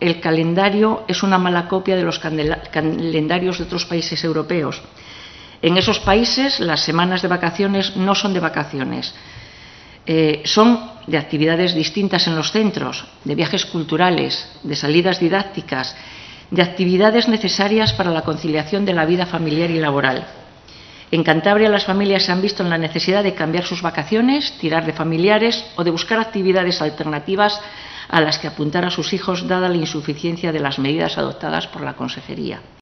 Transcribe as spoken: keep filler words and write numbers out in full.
el calendario es una mala copia de los calendarios de otros países europeos. En esos países las semanas de vacaciones no son de vacaciones, eh, son de actividades distintas en los centros, de viajes culturales, de salidas didácticas, de actividades necesarias para la conciliación de la vida familiar y laboral. En Cantabria las familias se han visto en la necesidad de cambiar sus vacaciones, tirar de familiares o de buscar actividades alternativas a las que apuntar a sus hijos, dada la insuficiencia de las medidas adoptadas por la Consejería.